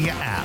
Media app.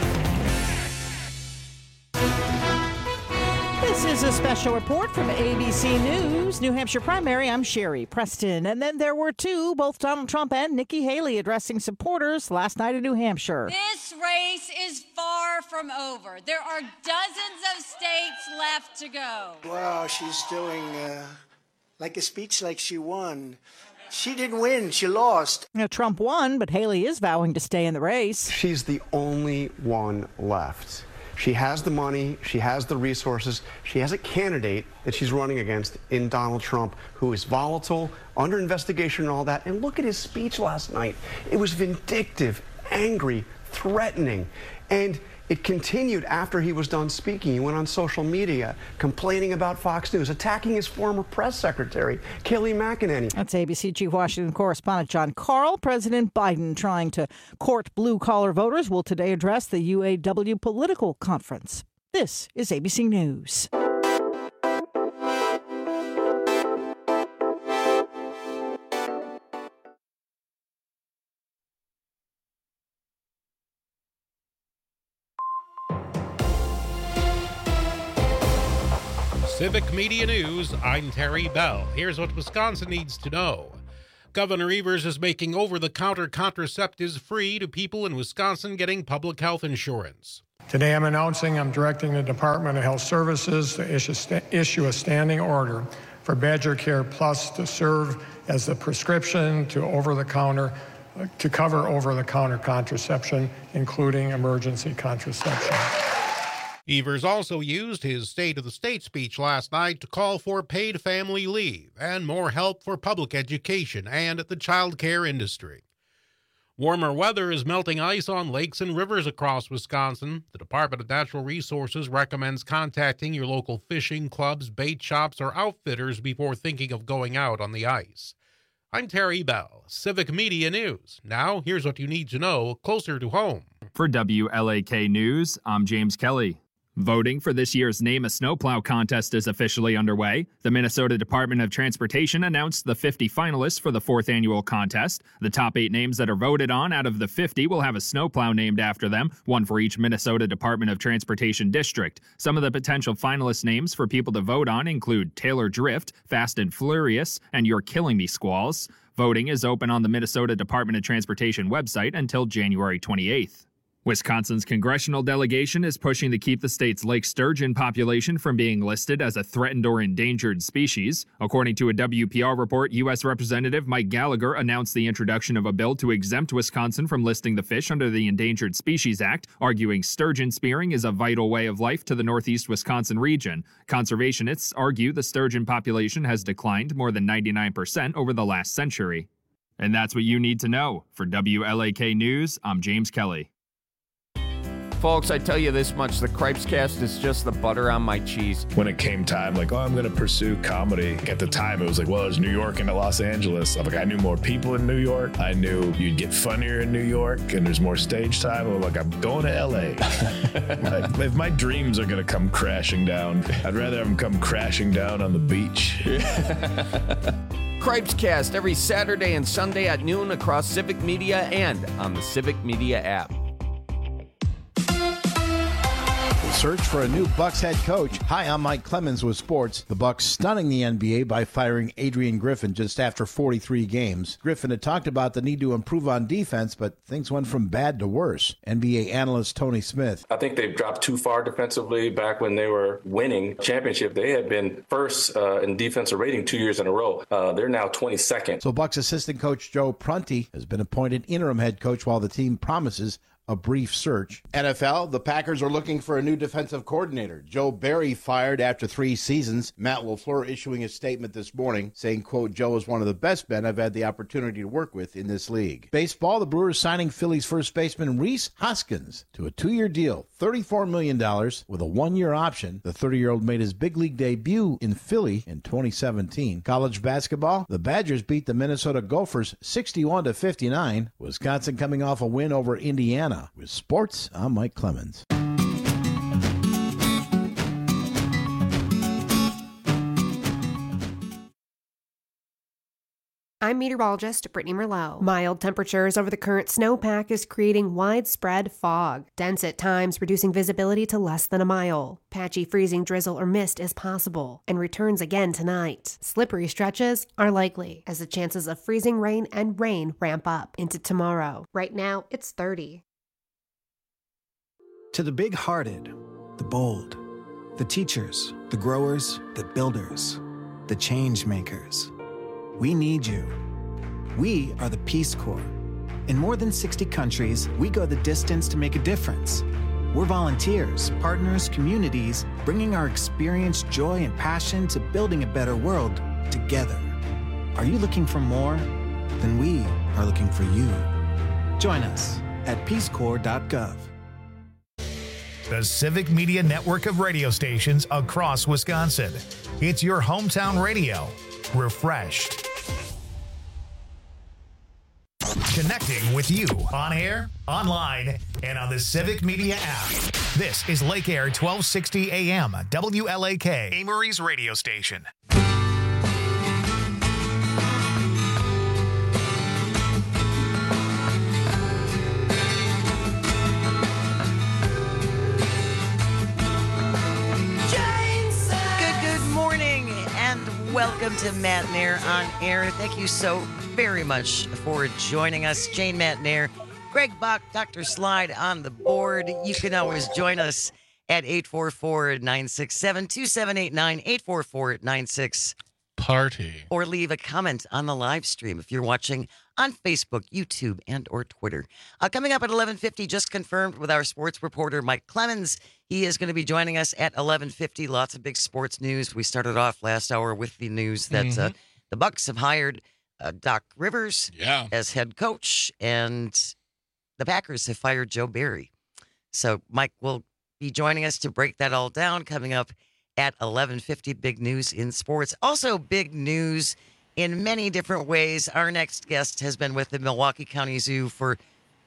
This is a special report from ABC News, New Hampshire primary. I'm Sherry Preston. And then there were two, both Donald Trump and Nikki Haley, addressing supporters last night in New Hampshire. This race is far from over. There are dozens of states left to go. Wow, she's doing like a speech like she won. She didn't win. She lost. Now, Trump won, but Haley is vowing to stay in the race. She's the only one left. She has the money, she has the resources, she has a candidate that she's running against in Donald Trump, who is volatile, under investigation and all that. And look at his speech last night. It was vindictive, angry, threatening. And it continued after he was done speaking. He went on social media complaining about Fox News, attacking his former press secretary, Kayleigh McEnany. That's ABC Chief Washington correspondent John Karl. President Biden, trying to court blue-collar voters, will today address the UAW political conference. This is ABC News. Civic Media News, I'm Terry Bell. Here's what Wisconsin needs to know. Governor Evers is making over-the-counter contraceptives free to people in Wisconsin getting public health insurance. Today I'm announcing I'm directing the Department of Health Services to issue a standing order for Badger Care Plus to serve as the prescription to cover over-the-counter contraception, including emergency contraception. Evers also used his State of the State speech last night to call for paid family leave and more help for public education and the child care industry. Warmer weather is melting ice on lakes and rivers across Wisconsin. The Department of Natural Resources recommends contacting your local fishing clubs, bait shops, or outfitters before thinking of going out on the ice. I'm Terry Bell, Civic Media News. Now, here's what you need to know closer to home. For WLAK News, I'm James Kelly. Voting for this year's Name a Snowplow contest is officially underway. The Minnesota Department of Transportation announced the 50 finalists for the fourth annual contest. The top 8 names that are voted on out of the 50 will have a snowplow named after them, one for each Minnesota Department of Transportation district. Some of the potential finalist names for people to vote on include Taylor Drift, Fast and Furious, and You're Killing Me Squalls. Voting is open on the Minnesota Department of Transportation website until January 28th. Wisconsin's congressional delegation is pushing to keep the state's lake sturgeon population from being listed as a threatened or endangered species. According to a WPR report, U.S. Representative Mike Gallagher announced the introduction of a bill to exempt Wisconsin from listing the fish under the Endangered Species Act, arguing sturgeon spearing is a vital way of life to the northeast Wisconsin region. Conservationists argue the sturgeon population has declined more than 99% over the last century. And that's what you need to know. For WLAK News, I'm James Kelly. Folks, I tell you this much, the Cripescast is just the butter on my cheese. When it came time, I'm going to pursue comedy. At the time, it was like, well, there's New York and Los Angeles. I knew more people in New York. I knew you'd get funnier in New York, and there's more stage time. I'm going to L.A. If my dreams are going to come crashing down, I'd rather have them come crashing down on the beach. Cripescast every Saturday and Sunday at noon across Civic Media and on the Civic Media app. Search for a new Bucks head coach. Hi, I'm Mike Clemens with sports. The Bucks stunning the NBA by firing Adrian Griffin just after 43 games. Griffin had talked about the need to improve on defense, but things went from bad to worse. NBA analyst Tony Smith. I think they've dropped too far defensively. Back when they were winning championship, they had been first in defensive rating 2 years in a row. They're now 22nd. So Bucks assistant coach Joe Prunty has been appointed interim head coach while the team promises a brief search. NFL, the Packers are looking for a new defensive coordinator. Joe Barry fired after 3 seasons. Matt LaFleur issuing a statement this morning saying, quote, Joe is one of the best men I've had the opportunity to work with in this league. Baseball, the Brewers signing Phillies first baseman Rhys Hoskins to a 2-year deal, $34 million with a 1-year option. The 30-year-old made his big league debut in Philly in 2017. College basketball, the Badgers beat the Minnesota Gophers 61-59. Wisconsin coming off a win over Indiana. With sports, I'm Mike Clemens. I'm meteorologist Brittany Merlot. Mild temperatures over the current snowpack is creating widespread fog. Dense at times, reducing visibility to less than a mile. Patchy freezing drizzle or mist is possible and returns again tonight. Slippery stretches are likely as the chances of freezing rain and rain ramp up into tomorrow. Right now, it's 30. To the big-hearted, the bold, the teachers, the growers, the builders, the change makers. We need you. We are the Peace Corps. In more than 60 countries, we go the distance to make a difference. We're volunteers, partners, communities, bringing our experience, joy, and passion to building a better world together. Are you looking for more? Then we are looking for you. Join us at peacecorps.gov. The Civic Media Network of radio stations across Wisconsin. It's your hometown radio. Refreshed. Connecting with you on air, online, and on the Civic Media app. This is Lake Air 1260 AM, WLAK, Amory's radio station. Welcome to Matt Nair on Air. Thank you so very much for joining us. Jane Matt Nair, Greg Bach, Dr. Slide on the board. You can always join us at 844-967-2789, 844-96 Party. Or leave a comment on the live stream if you're watching on Facebook, YouTube, and or Twitter. Coming up at 11:50, just confirmed with our sports reporter, Mike Clemens. He is going to be joining us at 11:50. Lots of big sports news. We started off last hour with the news that the Bucks have hired Doc Rivers as head coach, and the Packers have fired Joe Barry. So Mike will be joining us to break that all down coming up at 11:50. Big news in sports. Also big news in many different ways. Our next guest has been with the Milwaukee County Zoo for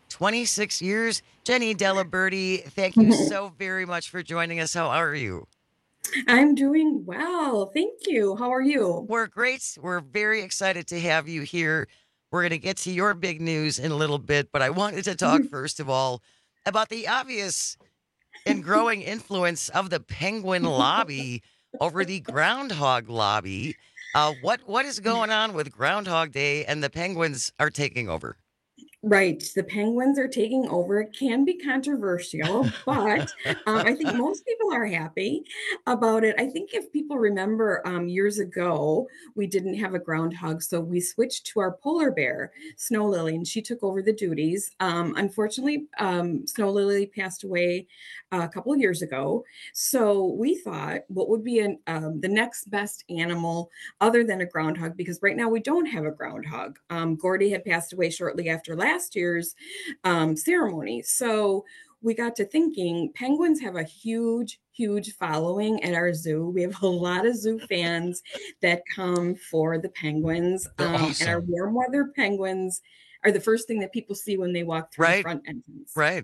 26 years. Jenny Delaberti, thank you so very much for joining us. How are you? I'm doing well. Thank you. How are you? We're great. We're very excited to have you here. We're going to get to your big news in a little bit, but I wanted to talk first of all about the obvious and growing influence of the penguin lobby over the groundhog lobby. What is going on with Groundhog Day and the penguins are taking over? Right. The penguins are taking over. It can be controversial, but I think most people are happy about it. I think if people remember years ago, we didn't have a groundhog, so we switched to our polar bear, Snow Lily, and she took over the duties. Unfortunately, Snow Lily passed away a couple of years ago. So we thought, what would be the next best animal other than a groundhog? Because right now we don't have a groundhog. Gordy had passed away shortly after last year's ceremony. So we got to thinking, penguins have a huge following at our zoo. We have a lot of zoo fans that come for the penguins. Awesome. And our warm weather penguins are the first thing that people see when they walk through the front entrance. Right.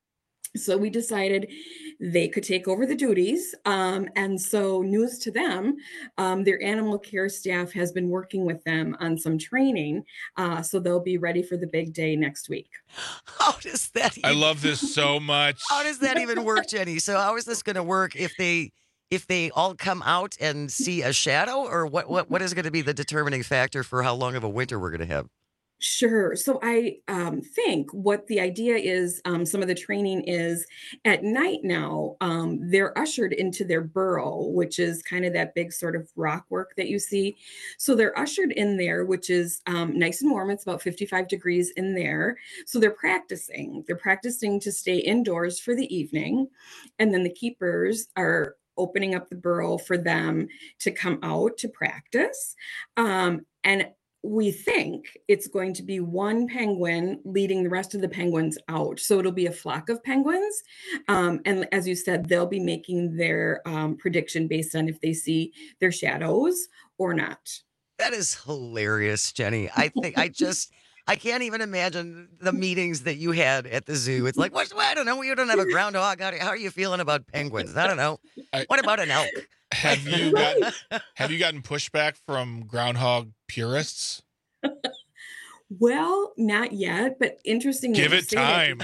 So we decided they could take over the duties. And so news to them, their animal care staff has been working with them on some training. So they'll be ready for the big day next week. How does that I love this so much. How does that even work, Jenny? So how is this going to work if they all come out and see a shadow, or what is going to be the determining factor for how long of a winter we're going to have? Sure. So I think what the idea is, some of the training is at night now, they're ushered into their burrow, which is kind of that big sort of rock work that you see. So they're ushered in there, which is nice and warm. It's about 55 degrees in there. So they're practicing. They're practicing to stay indoors for the evening. And then the keepers are opening up the burrow for them to come out to practice. And we think it's going to be one penguin leading the rest of the penguins out. So it'll be a flock of penguins. And as you said, they'll be making their prediction based on if they see their shadows or not. That is hilarious, Jenny. I think I can't even imagine the meetings that you had at the zoo. It's like, I don't know. You don't have a groundhog. How are you feeling about penguins? I don't know. What about an elk? Have you gotten pushback from groundhog purists? Well, not yet, but interesting. Give it time.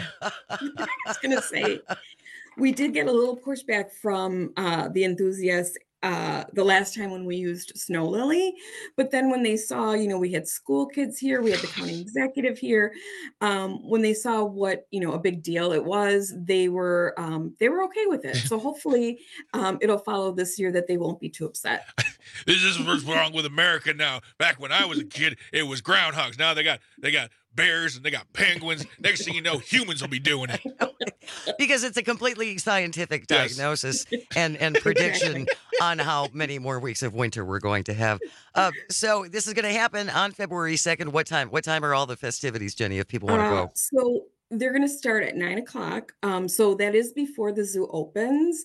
I was going to say, we did get a little pushback from the enthusiasts the last time when we used Snow Lily, but then when they saw, we had school kids here, we had the county executive here. When they saw what a big deal it was, they were okay with it. So hopefully, it'll follow this year that they won't be too upset. This is what's wrong with America now. Back when I was a kid, it was groundhogs. Now they got bears and they got penguins. Next thing you know, humans will be doing it. Because it's a completely scientific diagnosis and prediction on how many more weeks of winter we're going to have. So this is going to happen on February 2nd. What time? What time are all the festivities, Jenny, if people want to go? So they're going to start at 9:00. So that is before the zoo opens.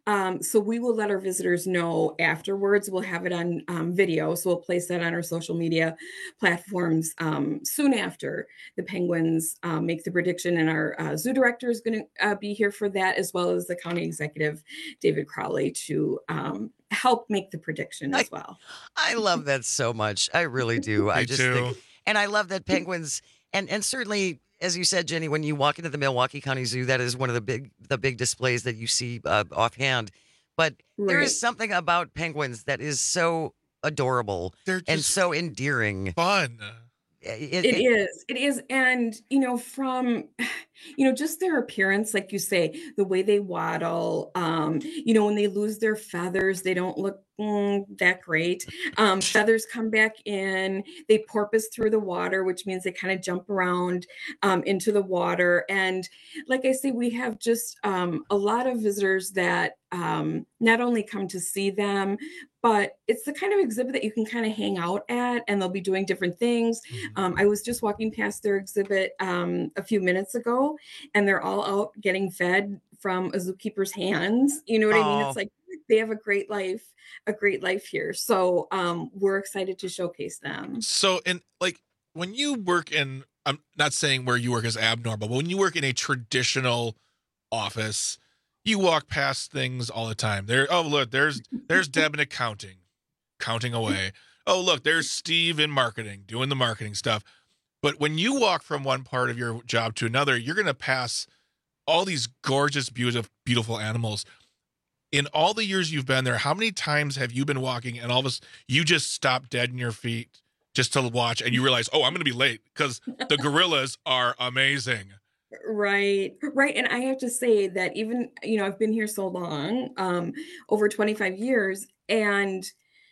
So we will let our visitors know afterwards. We'll have it on video. So we'll place that on our social media platforms soon after the Penguins make the prediction. And our zoo director is going to be here for that, as well as the county executive, David Crowley, to help make the prediction as well. I love that so much. I really do. I just think, and I love that Penguins, and certainly, as you said, Jenny, when you walk into the Milwaukee County Zoo, that is one of the big displays that you see offhand. But there is something about penguins that is so adorable and so endearing. Fun. It is. And, from, just their appearance, like you say, the way they waddle, when they lose their feathers, they don't look that great. Feathers come back in, they porpoise through the water, which means they kind of jump around into the water. And like I say, we have just a lot of visitors that not only come to see them, but it's the kind of exhibit that you can kind of hang out at, and they'll be doing different things. I was just walking past their exhibit a few minutes ago, and they're all out getting fed from a zookeeper's hands. You know what I mean? It's like they have a great life here. So we're excited to showcase them. So, and like when you work in, I'm not saying where you work is abnormal, but when you work in a traditional office, you walk past things all the time. Look, there's Deb in accounting, counting away. Oh, look, there's Steve in marketing, doing the marketing stuff. But when you walk from one part of your job to another, you're going to pass all these gorgeous, beautiful animals. In all the years you've been there, how many times have you been walking and all of a sudden you just stop dead in your feet just to watch and you realize, oh, I'm going to be late because the gorillas are amazing. Right. And I have to say that even, I've been here so long, over 25 years, and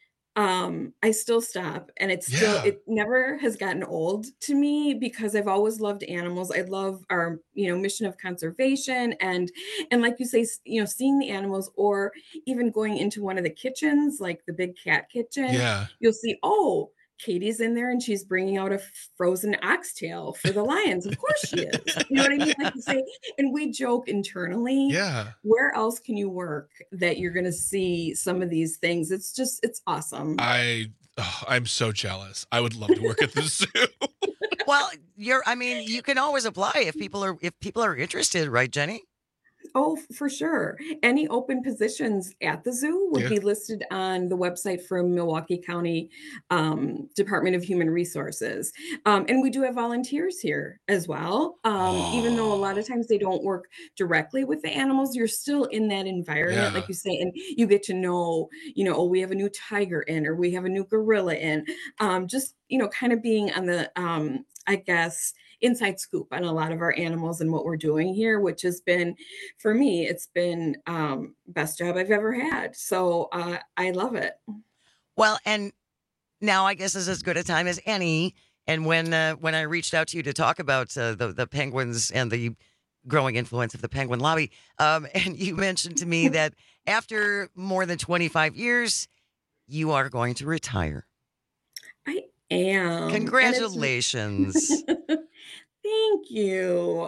I still stop, and it never has gotten old to me because I've always loved animals. I love our, mission of conservation, and like you say, seeing the animals, or even going into one of the kitchens, like the big cat kitchen, you'll see, oh, Katie's in there and she's bringing out a frozen oxtail for the lions. Of course she is. You know what I mean? Like you say, and we joke internally. Yeah. Where else can you work that you're going to see some of these things? It's awesome. I'm so jealous. I would love to work at the zoo. Well, you can always apply if people are interested, right, Jenny? Oh, for sure. Any open positions at the zoo would be listed on the website for Milwaukee County Department of Human Resources. And we do have volunteers here as well. Even though a lot of times they don't work directly with the animals, you're still in that environment, like you say, and you get to know, oh, we have a new tiger in, or we have a new gorilla in. Just, kind of being on the, I guess, inside scoop on a lot of our animals and what we're doing here, which has been, for me, it's been best job I've ever had. So I love it. Well, and now I guess is as good a time as any. And when I reached out to you to talk about the penguins and the growing influence of the penguin lobby, and you mentioned to me that after more than 25 years, you are going to retire. I am. Congratulations. Thank you.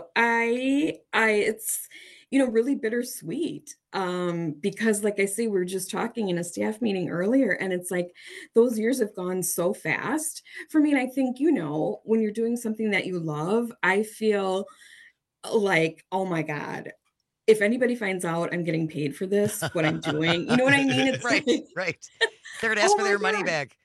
It's, really bittersweet. Because like I say, we were just talking in a staff meeting earlier, and it's like those years have gone so fast for me. And I think, when you're doing something that you love, I feel like, oh my God, if anybody finds out I'm getting paid for this, what I'm doing, you know what I mean? It's right. They're going to ask for their money back.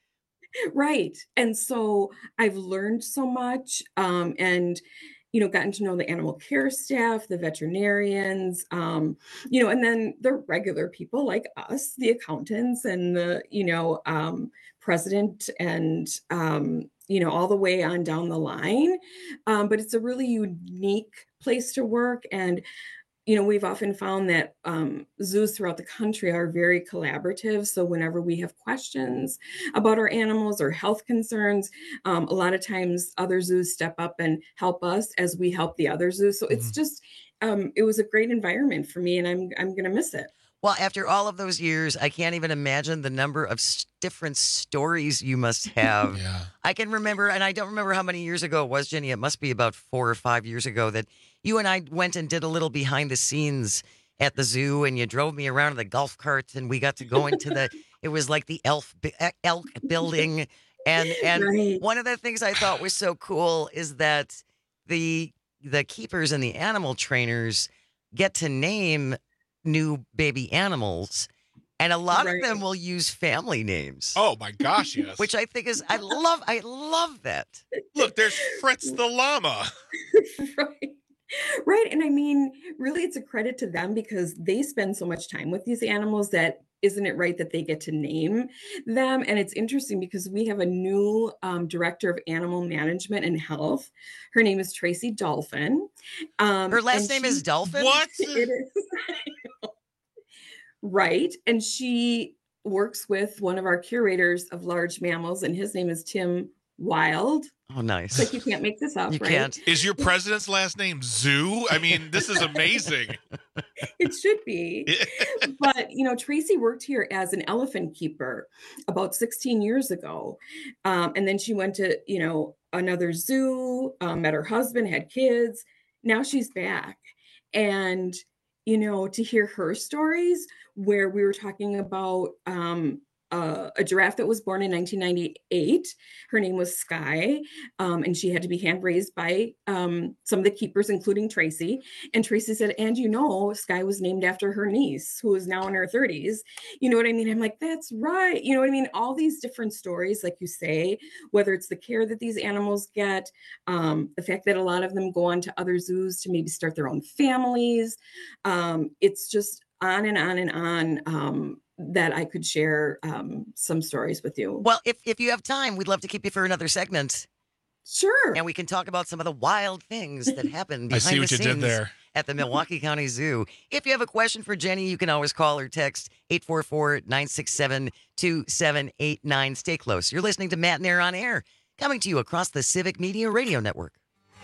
Right. And so I've learned so much, and gotten to know the animal care staff, the veterinarians, and then the regular people like us, the accountants and the, president and, all the way on down the line. But it's a really unique place to work. And we've often found that zoos throughout the country are very collaborative. So whenever we have questions about our animals or health concerns, a lot of times other zoos step up and help us as we help the other zoos. So it's just, it was a great environment for me, and I'm going to miss it. Well, after all of those years, I can't even imagine the number of different stories you must have. Yeah. I can remember, and I don't remember how many years ago it was, Jenny. It must be about 4 or 5 years ago that you and I went and did a little behind the scenes at the zoo, and you drove me around in the golf cart, and we got to go into it was like the elk building. And Right. One of the things I thought was so cool is that the keepers and the animal trainers get to name new baby animals, and a lot of them will use family names. Oh my gosh, yes. Which I think is I love that. Look, there's Fritz the llama. Right. And I mean, really, it's a credit to them because they spend so much time with these animals that isn't it right that they get to name them? And it's interesting because we have a new director of animal management and health. Her name is Tracy Dolphin. Her last name is Dolphin? What? It is. Right. And she works with one of our curators of large mammals, and his name is Tim Wild. Oh, nice. Like you can't make this up, You right? can't. Is your president's last name Zoo? I mean, this is amazing. It should be. But, Tracy worked here as an elephant keeper about 16 years ago. And then she went to, another zoo, met her husband, had kids. Now she's back. And, to hear her stories where we were talking about a giraffe that was born in 1998. Her name was Sky, and she had to be hand raised by some of the keepers, including Tracy. And Tracy said, and Sky was named after her niece, who is now in her 30s. You know what I mean? I'm like, that's right. You know what I mean? All these different stories, like you say, whether it's the care that these animals get, the fact that a lot of them go on to other zoos to maybe start their own families. It's just on and on and on. That I could share some stories with you. Well, if you have time, we'd love to keep you for another segment. Sure. And we can talk about some of the wild things that happen behind I see the what you scenes did there. at the Milwaukee County Zoo. If you have a question for Jenny, you can always call or text 844-967-2789. Stay close. You're listening to Matt and Air on Air, coming to you across the Civic Media Radio Network.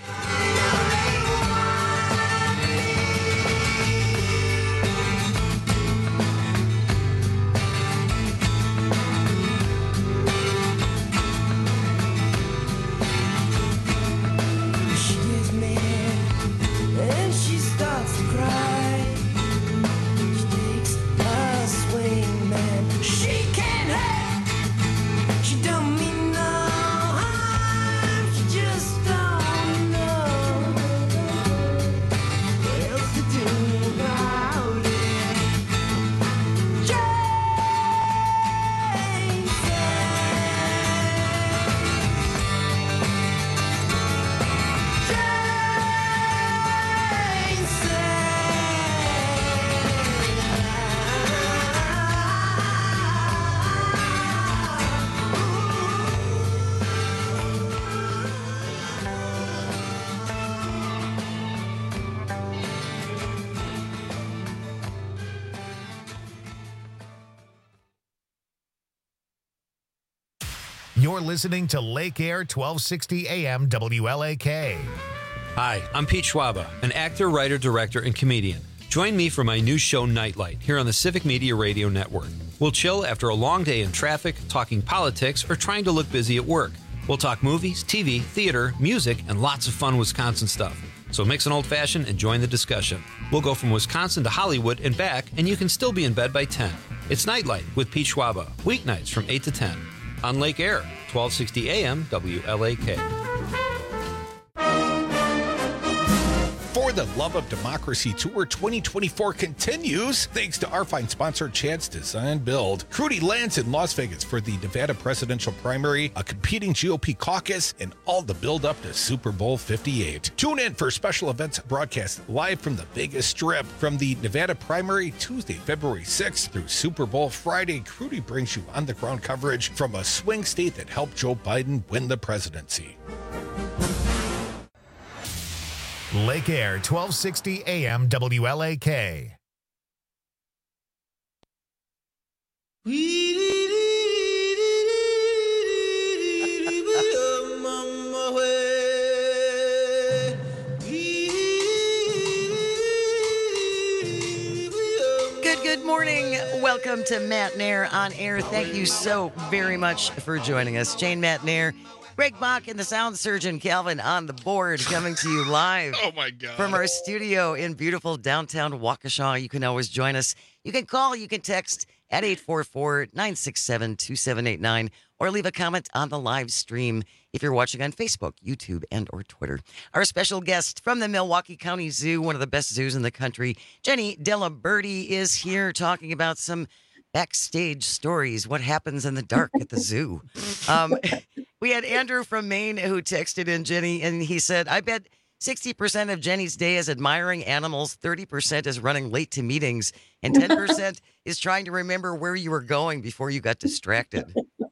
You're listening to Lake Air 1260 AM WLAK. Hi, I'm Pete Schwaba, an actor, writer, director, and comedian. Join me for my new show, Nightlight, here on the Civic Media Radio Network. We'll chill after a long day in traffic, talking politics, or trying to look busy at work. We'll talk movies, TV, theater, music, and lots of fun Wisconsin stuff. So mix an old-fashioned and join the discussion. We'll go from Wisconsin to Hollywood and back, and you can still be in bed by 10. It's Nightlight with Pete Schwaba, weeknights from 8 to 10. On Lake Air, 1260 AM WLAK. For the Love of Democracy Tour 2024 continues thanks to our fine sponsor, Chad's Design and Build. Crudy lands in Las Vegas for the Nevada presidential primary, a competing GOP caucus, and all the build-up to Super Bowl 58. Tune in for special events broadcast live from the Vegas Strip. From the Nevada primary, Tuesday, February 6th through Super Bowl Friday, Crudy brings you on-the-ground coverage from a swing state that helped Joe Biden win the presidency. Lake Air, 1260 AM WLAK. Good morning. Welcome to Matt Nair on Air. Thank you so very much for joining us. Jane Matt Nair, Greg Bach, and the sound surgeon Calvin on the board, coming to you live Oh, my God. from our studio in beautiful downtown Waukesha. You can always join us. You can call, you can text at 844-967-2789, or leave a comment on the live stream if you're watching on Facebook, YouTube, and or Twitter. Our special guest from the Milwaukee County Zoo, one of the best zoos in the country, Jenny Delaberti, is here talking about some backstage stories, what happens in the dark at the zoo. We had Andrew from Maine who texted in, Jenny, and he said, I bet 60% of Jenny's day is admiring animals, 30% is running late to meetings, and 10% is trying to remember where you were going before you got distracted.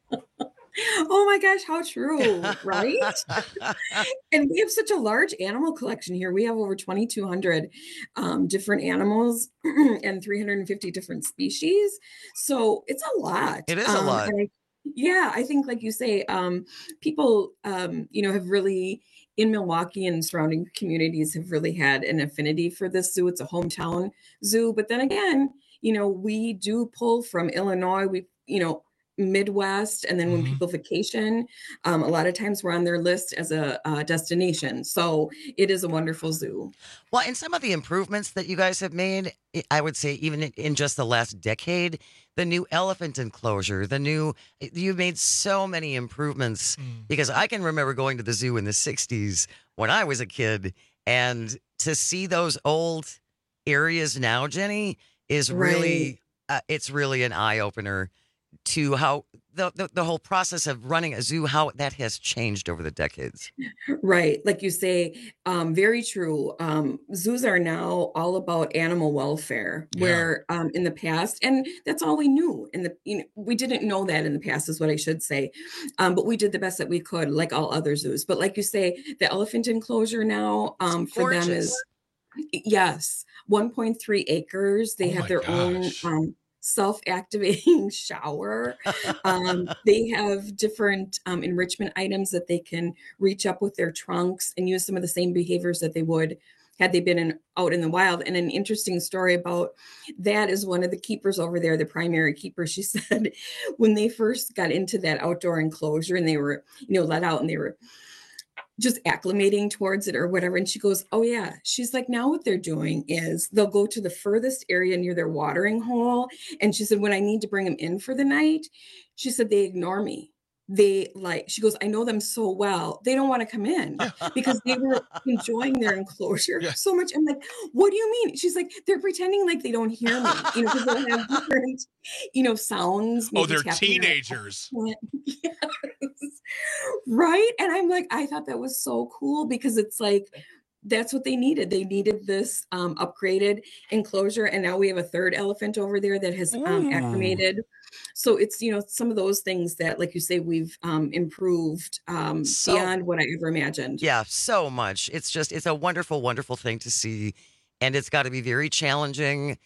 Oh my gosh, how true, right? And we have such a large animal collection here. We have over 2,200 different animals and 350 different species. So it's a lot. It is a lot. I think, like you say, people, have really, in Milwaukee and surrounding communities, have really had an affinity for this zoo. It's a hometown zoo. But then again, we do pull from Illinois. Midwest, and then when people vacation, a lot of times we're on their list as a destination. So it is a wonderful zoo. Well, and some of the improvements that you guys have made, I would say even in just the last decade, the new elephant enclosure, you've made so many improvements because I can remember going to the zoo in the 60s when I was a kid, and to see those old areas now, Jenny, is really, it's really an eye opener to how the whole process of running a zoo, how that has changed over the decades. Right. Like you say, very true. Zoos are now all about animal welfare, where in the past, and that's all we knew. We didn't know that in the past is what I should say. But we did the best that we could, like all other zoos. But like you say, the elephant enclosure now for them is, 1.3 acres. They have their own self-activating shower. They have different enrichment items that they can reach up with their trunks and use some of the same behaviors that they would had they been out in the wild. And an interesting story about that is one of the keepers over there, the primary keeper, she said, when they first got into that outdoor enclosure and they were, let out and they were just acclimating towards it or whatever. And she goes, oh yeah. She's like, now what they're doing is they'll go to the furthest area near their watering hole. And she said, when I need to bring them in for the night, she said, they ignore me. She goes, I know them so well. They don't want to come in because they were enjoying their enclosure so much. I'm like, what do you mean? She's like, they're pretending like they don't hear me, because they'll have different, sounds. Oh, they're teenagers. Yes. Right. And I'm like, I thought that was so cool because it's like, that's what they needed. They needed this upgraded enclosure. And now we have a third elephant over there that has acclimated. So it's, some of those things that, like you say, we've improved beyond what I ever imagined. Yeah, so much. It's a wonderful, wonderful thing to see. And it's got to be very challenging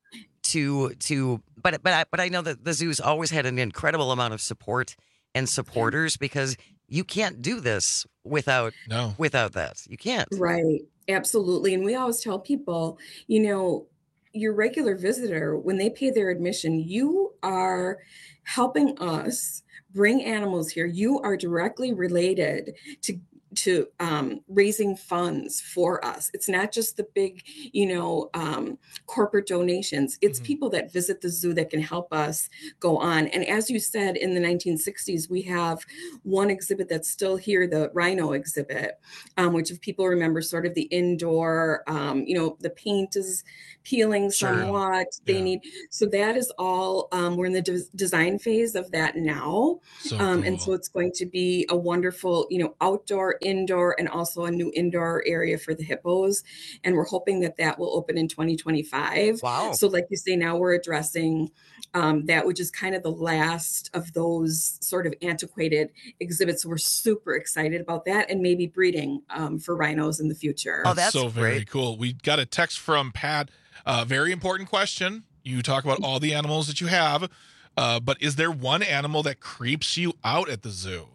but I know that the zoo's always had an incredible amount of support and supporters because you can't do this without that. You can't. Right. Absolutely. And we always tell people, your regular visitor, when they pay their admission, you are helping us bring animals here. You are directly related to to raising funds for us. It's not just the big, corporate donations. It's people that visit the zoo that can help us go on. And as you said, in the 1960s, we have one exhibit that's still here, the rhino exhibit, which if people remember, sort of the indoor, the paint is peeling somewhat. So that is all, we're in the design phase of that now. And so it's going to be a wonderful, outdoor, indoor, and also a new indoor area for the hippos. And we're hoping that will open in 2025. Wow. So like you say, now we're addressing that, which is kind of the last of those sort of antiquated exhibits. So we're super excited about that, and maybe breeding for rhinos in the future. Oh, that's so very cool. We got a text from Pat. Very important question. You talk about all the animals that you have, but is there one animal that creeps you out at the zoo?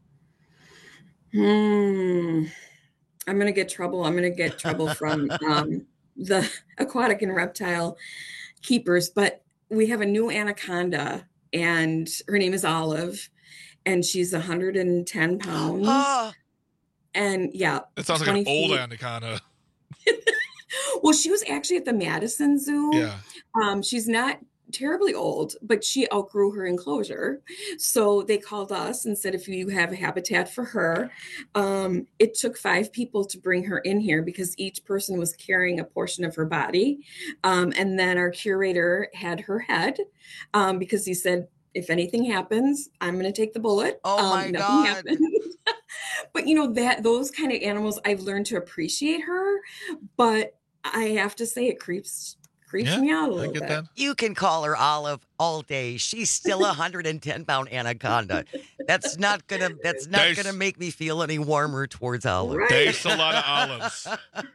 I'm going to get trouble. I'm going to get trouble from the aquatic and reptile keepers, but we have a new anaconda, and her name is Olive, and she's 110 pounds. And yeah, it sounds like an old anaconda. Well, she was actually at the Madison Zoo. Yeah. She's not terribly old, but she outgrew her enclosure. So they called us and said, if you have a habitat for her. It took 5 people to bring her in here because each person was carrying a portion of her body. And then our curator had her head because he said, if anything happens, I'm going to take the bullet. Oh my God. Happened. But those kind of animals, I've learned to appreciate her, but I have to say it creeps me out a little bit. That. You can call her Olive all day. She's still a 110-pound anaconda. That's not gonna make me feel any warmer towards Olive. Right. There's a lot of olives.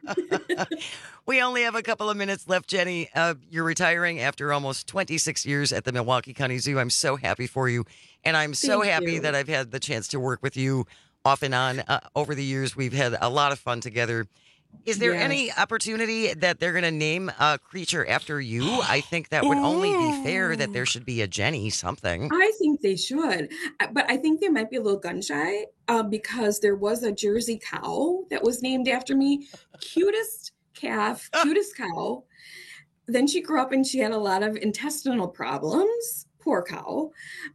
We only have a couple of minutes left, Jenny. You're retiring after almost 26 years at the Milwaukee County Zoo. I'm so happy for you, and I'm so happy that I've had the chance to work with you off and on over the years. We've had a lot of fun together. Is there any opportunity that they're going to name a creature after you? I think that would only be fair that there should be a Jenny something. I think they should. But I think they might be a little gun shy because there was a Jersey cow that was named after me. Cutest calf, cutest cow. Then she grew up and she had a lot of intestinal problems. Poor cow.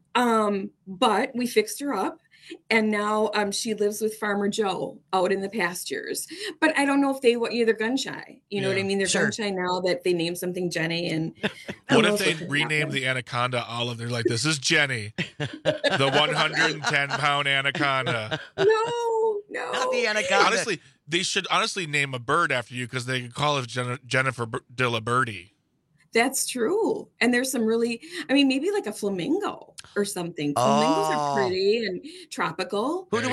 But we fixed her up. And now she lives with Farmer Joe out in the pastures. But I don't know if they're gun shy. You know what I mean? They're gun shy now that they named something Jenny. And what if they renamed the anaconda Olive? They're like, this is Jenny, the 110-pound anaconda. No. Not the anaconda. Honestly, they should name a bird after you because they could call it Jennifer Dilla Birdie. That's true. And there's some really, maybe like a flamingo or something. Flamingos are pretty and tropical. Who do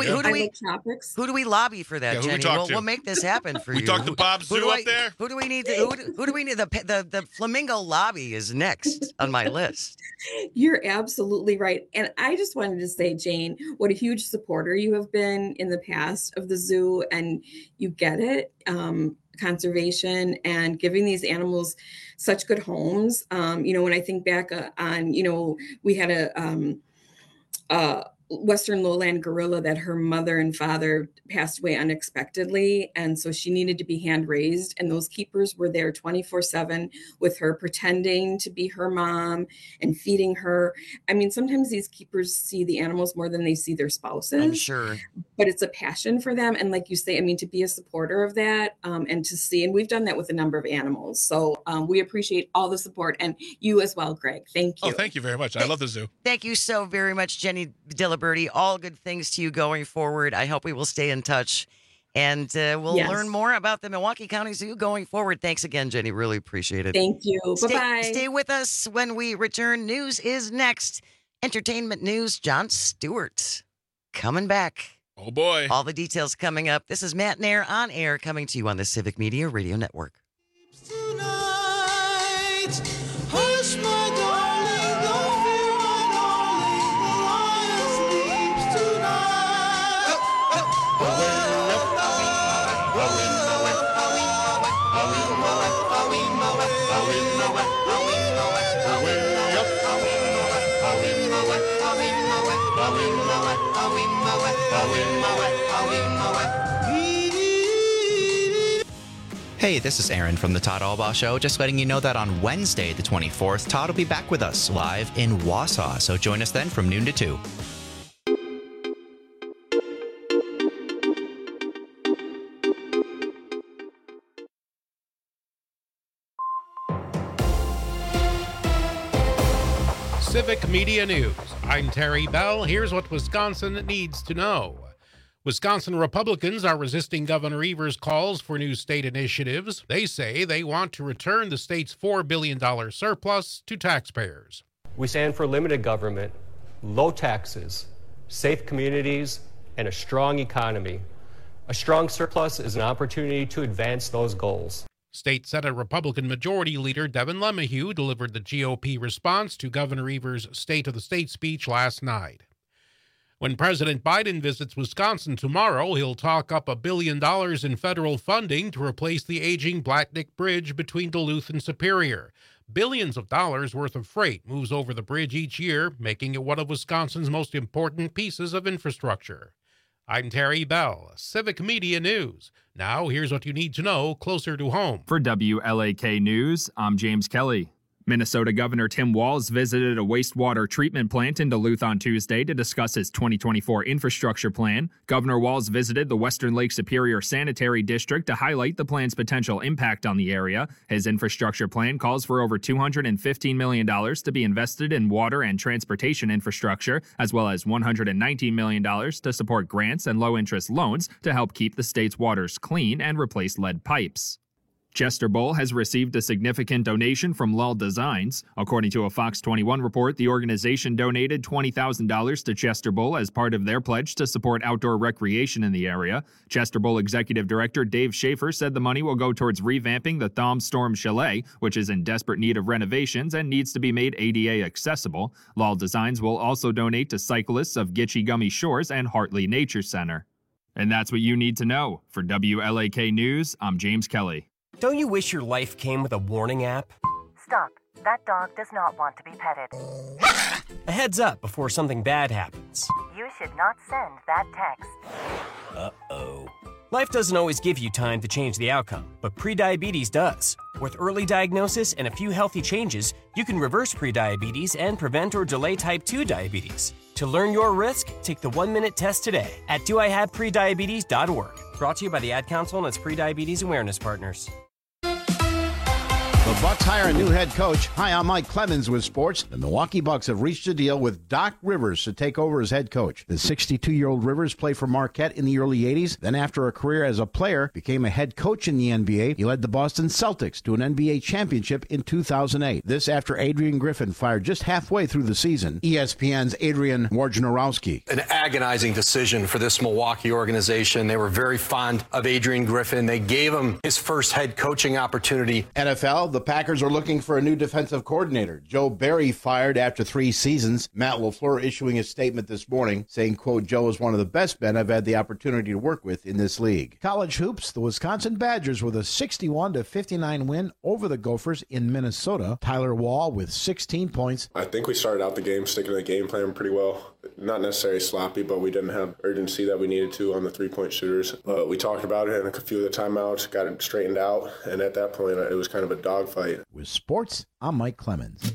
we lobby for that, Jenny? We'll make this happen for you. We talked to Bob Zoo up there. Who do we need? Who do we need? The flamingo lobby is next on my list. You're absolutely right. And I just wanted to say, Jane, what a huge supporter you have been in the past of the zoo, and you get it. Conservation and giving these animals such good homes. When I think back on, we had a Western lowland gorilla that her mother and father passed away unexpectedly. And so she needed to be hand raised. And those keepers were there 24/7 with her, pretending to be her mom and feeding her. Sometimes these keepers see the animals more than they see their spouses. I'm sure. But it's a passion for them. And like you say, to be a supporter of that and to see, and we've done that with a number of animals. So we appreciate all the support, and you as well, Greg. Thank you. Oh, thank you very much. I love the zoo. Thank you so very much, Jenny Dilla Birdie. All good things to you going forward. I hope we will stay in touch, and we'll learn more about the Milwaukee County Zoo going forward. Thanks again, Jenny. Really appreciate it. Thank you. Bye-bye. Stay with us when we return. News is next. Entertainment news, Jon Stewart coming back. Oh, boy. All the details coming up. This is Matt Nair on air, coming to you on the Civic Media Radio Network. Tonight, hush, my darling, don't fear, my darling, the lion sleeps tonight. Hey, this is Aaron from the Todd Albaugh Show. Just letting you know that on Wednesday, the 24th, Todd will be back with us live in Wausau. So join us then from noon to 2. Civic Media News. I'm Terry Bell. Here's what Wisconsin needs to know. Wisconsin Republicans are resisting Governor Evers' calls for new state initiatives. They say they want to return the state's $4 billion surplus to taxpayers. We stand for limited government, low taxes, safe communities, and a strong economy. A strong surplus is an opportunity to advance those goals. State Senate Republican Majority Leader Devin LeMahieu delivered the GOP response to Governor Evers' State of the State speech last night. When President Biden visits Wisconsin tomorrow, he'll talk up $1 billion in federal funding to replace the aging Blatnick Bridge between Duluth and Superior. Billions of dollars worth of freight moves over the bridge each year, making it one of Wisconsin's most important pieces of infrastructure. I'm Terry Bell, Civic Media News. Now, here's what you need to know closer to home. For WLAK News, I'm James Kelly. Minnesota Governor Tim Walz visited a wastewater treatment plant in Duluth on Tuesday to discuss his 2024 infrastructure plan. Governor Walz visited the Western Lake Superior Sanitary District to highlight the plan's potential impact on the area. His infrastructure plan calls for over $215 million to be invested in water and transportation infrastructure, as well as $119 million to support grants and low-interest loans to help keep the state's waters clean and replace lead pipes. Chester Bowl has received a significant donation from Lull Designs. According to a Fox 21 report, the organization donated $20,000 to Chester Bowl as part of their pledge to support outdoor recreation in the area. Chester Bowl Executive Director Dave Schaefer said the money will go towards revamping the Thom Storm Chalet, which is in desperate need of renovations and needs to be made ADA accessible. Lull Designs will also donate to cyclists of Gitche Gummy Shores and Hartley Nature Center. And that's what you need to know. For WLAK News, I'm James Kelly. Don't you wish your life came with a warning app? Stop. That dog does not want to be petted. A heads up before something bad happens. You should not send that text. Uh-oh. Life doesn't always give you time to change the outcome, but prediabetes does. With early diagnosis and a few healthy changes, you can reverse prediabetes and prevent or delay type 2 diabetes. To learn your risk, take the 1-minute test today at doihaveprediabetes.org. Brought to you by the Ad Council and its prediabetes awareness partners. The Bucks hire a new head coach. Hi, I'm Mike Clemens with sports. The Milwaukee Bucks have reached a deal with Doc Rivers to take over as head coach. The 62-year-old Rivers played for Marquette in the early 80s. Then after a career as a player, became a head coach in the NBA. He led the Boston Celtics to an NBA championship in 2008. This after Adrian Griffin fired just halfway through the season. ESPN's Adrian Wojnarowski. An agonizing decision for this Milwaukee organization. They were very fond of Adrian Griffin. They gave him his first head coaching opportunity. NFL, the Packers are looking for a new defensive coordinator. Joe Barry fired after 3 seasons. Matt LaFleur issuing a statement this morning saying, quote, Joe is one of the best men I've had the opportunity to work with in this league. College hoops, the Wisconsin Badgers with a 61-59 win over the Gophers in Minnesota. Tyler Wall with 16 points. I think we started out the game sticking to the game plan pretty well. Not necessarily sloppy, but we didn't have urgency that we needed to on the three-point shooters. We talked about it in a few of the timeouts, got it straightened out, and at that point, it was kind of a dogfight. With sports, I'm Mike Clemens.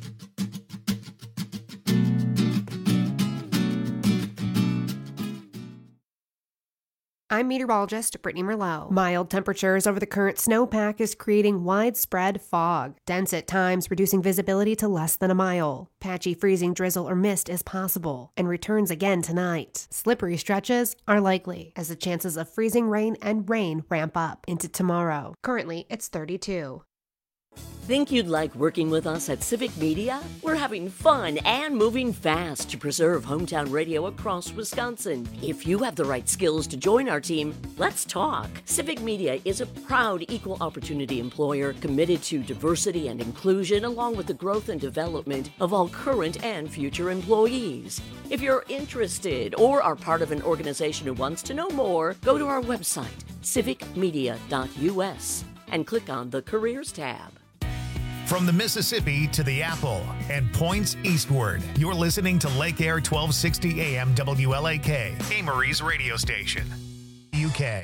I'm meteorologist Brittany Merlot. Mild temperatures over the current snowpack is creating widespread fog. Dense at times, reducing visibility to less than a mile. Patchy freezing drizzle or mist is possible and returns again tonight. Slippery stretches are likely as the chances of freezing rain and rain ramp up into tomorrow. Currently, it's 32. Think you'd like working with us at Civic Media? We're having fun and moving fast to preserve hometown radio across Wisconsin. If you have the right skills to join our team, let's talk. Civic Media is a proud equal opportunity employer committed to diversity and inclusion along with the growth and development of all current and future employees. If you're interested or are part of an organization who wants to know more, go to our website, civicmedia.us, and click on the Careers tab. From the Mississippi to the Apple and points eastward, you're listening to Lake Air 1260 AM WLAK, Amory's radio station, UK.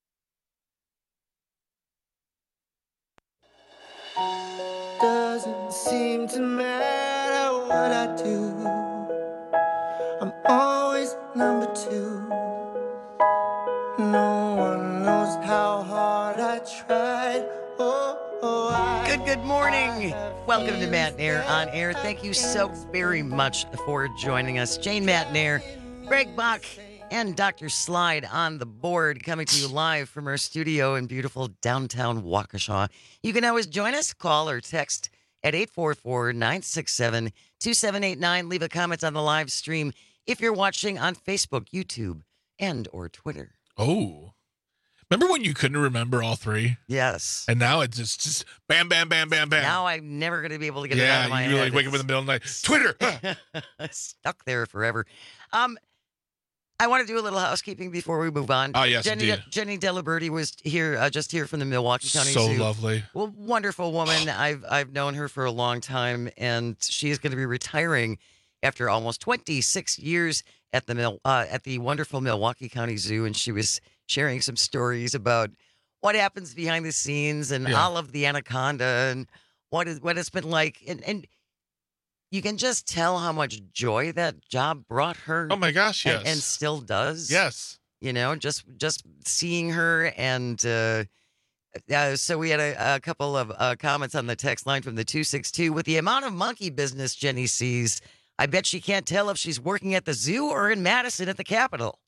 Doesn't seem to matter what I do, I'm always number two. No one knows how hard I tried. Good morning. Welcome to Matt and Air on Air. Thank you so very much for joining us. Jane Matt and Air, Greg Bach, and Dr. Slide on the board, coming to you live from our studio in beautiful downtown Waukesha. You can always join us, call or text at 844-967-2789. Leave a comment on the live stream if you're watching on Facebook, YouTube, and or Twitter. Oh. Remember when you couldn't remember all three? Yes. And now it's just bam, bam, bam, bam, bam. Now I'm never going to be able to get it out of my head. Yeah, you like wake up in the middle of the night. Twitter! Stuck there forever. I want to do a little housekeeping before we move on. Oh, yes, Jenny indeed. Delaberti was here, just here from the Milwaukee County So Zoo. lovely. Well, wonderful woman. I've known her for a long time, and she is going to be retiring after almost 26 years at the wonderful Milwaukee County Zoo, and she was sharing some stories about what happens behind the scenes and all of the anaconda and what it's been like, and you can just tell how much joy that job brought her. Oh my gosh, yes, and still does. Yes, you know, just seeing her, and so we had a couple of comments on the text line from the 262. With the amount of monkey business Jenny sees, I bet she can't tell if she's working at the zoo or in Madison at the Capitol.